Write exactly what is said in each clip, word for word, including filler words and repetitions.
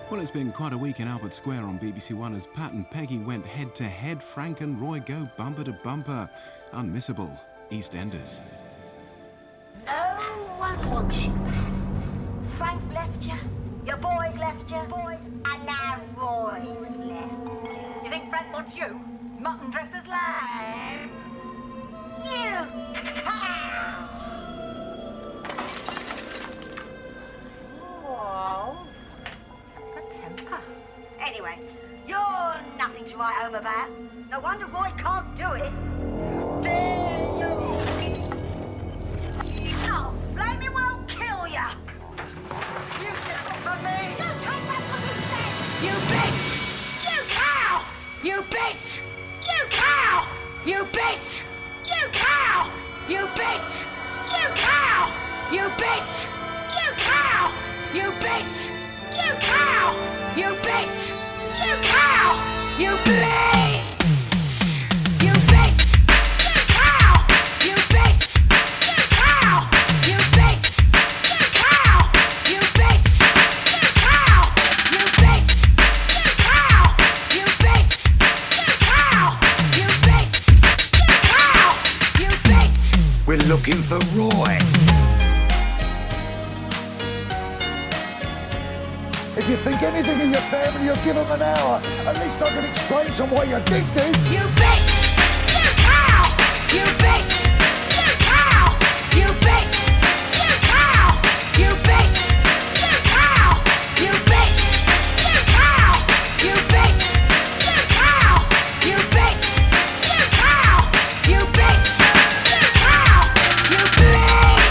Well, it's been quite a week in Albert Square on B B C One as Pat and Peggy went head-to-head. Frank and Roy go bumper-to-bumper. Unmissable EastEnders. No one wants you, Pat. Frank left you, your boys left you, boys, and now Roy's left. You think Frank wants you? Mutton dressed as lamb? You cow! Oh. Temper, temper. Anyway, you're nothing to write home about. No wonder Roy can't do it. Dare you? Oh, flaming well kill ya! You get up from me! You take back what he said! You bitch! You cow! You bitch! You cow! You bitch! You cow! You bitch! You cow! You bitch! You cow! You bitch! You cow! You bitch! You cow! You bitch! You bitch! You cow! You bitch! You cow! You bitch! You cow! You bitch! You cow! You bitch! You cow! You bitch! You cow! You bitch! You cow! You bitch! We're looking for Roy. If you think anything of your family, you'll give them an hour. At least I can explain to them why you're addicted. You bitch! You cow! You bitch! You cow! You bitch! You cow! You bitch! You cow! You bitch! You cow! You bitch! You cow! You bitch! You cow! You bitch! You cow! You bitch!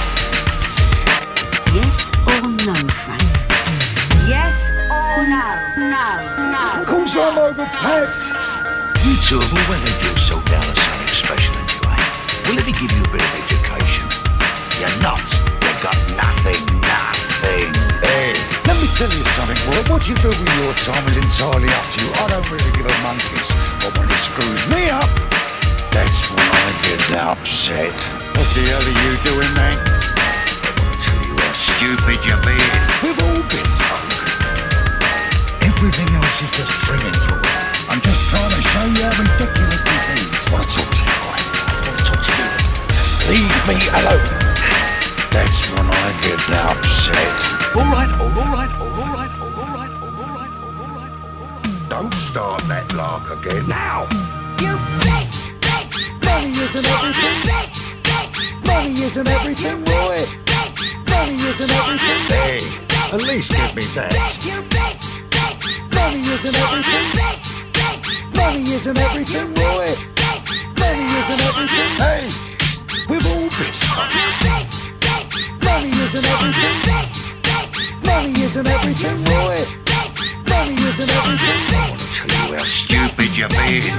Yes or no, Frank? Yes or no? No, no. Of course I'm overpacked. You two have always had yourself down as something special anyway. Well, let me give you a bit of education. You're nuts. You've got nothing, nothing. Hey, let me tell you something, Roy. What you do with your time is entirely up to you. I don't really give a monkey's. But when it screws me up, that's when I get upset. What the hell are you doing, man? I want to tell you how stupid you're being. We've all been broke. Everything else is just trimming through it. I'm just trying to show you how ridiculous this is. I want to talk to you, Roy. I want to talk to you. Just leave me alone. That's when I get upset. All right, all right, all right, all right, all right, all right, all right. Don't start that lark again. Now! You bitch! Bitch! Money isn't everything. Bitch! Bitch! Money isn't everything, Roy. Bitch! Money isn't everything. Hey, at least give me that. You bitch! Bitch! Money isn't everything. Bitch! Bitch! Money isn't everything, Roy. Money isn't everything. Hey, we've all been fucked. You bitch! Bitch! Money isn't everything. Money isn't everything, Roy. Money isn't everything. I want to tell you how stupid you're being.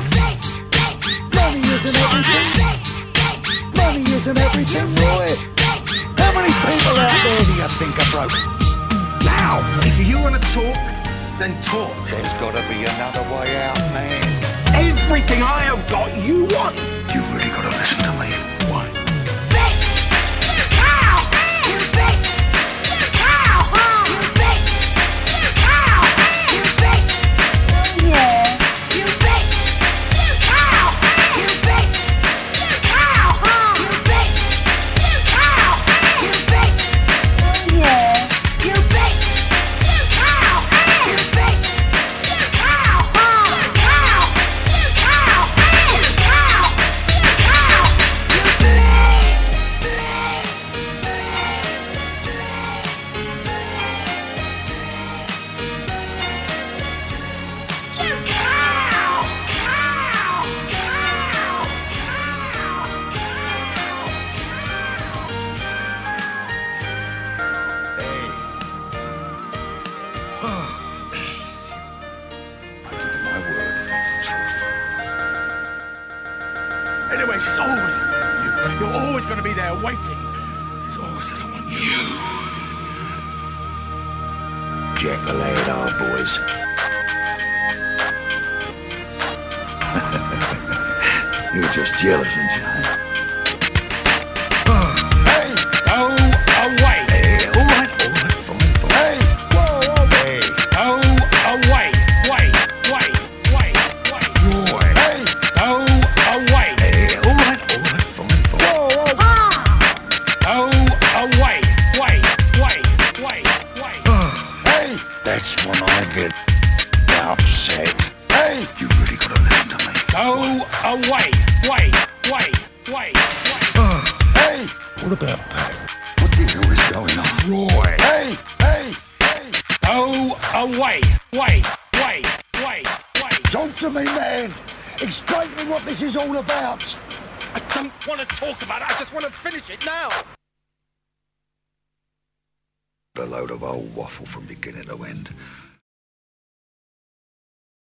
Money isn't everything. Money isn't everything, Roy. How many people out there do you think are broke? Now! If you want to talk, then talk. There's got to be another way out, man. Everything I have got, you want. You really got to listen to me. Why? Bitch! You cow! You bitch! You cow! You bitch! You cow! You bitch! Yeah. You bitch! You cow! You bitch! You cow! You bitch! You cow! You bitch! Yeah. You bitch! You cow! You bitch! You cow! You cow! You cow! You cow! You cow! You bitch! You cow! Cow! Cow! I give you my word, it's the truth. Anyway, she's always going to want you. You're always going to be there waiting. She's always going to want you. Jekyll and our boys. You're just jealous, aren't you? Hey! Go away. Hey, all right, all right, fine, fine. Hey! Whoa, whoa! Go What about Pat? What the hell is going on? Roy! Hey! Hey! Hey! Go away! Wait! Wait! Wait! Wait! Talk to me, man! Explain to me what this is all about! I don't want to talk about it, I just want to finish it now! A load of old waffle from beginning to end.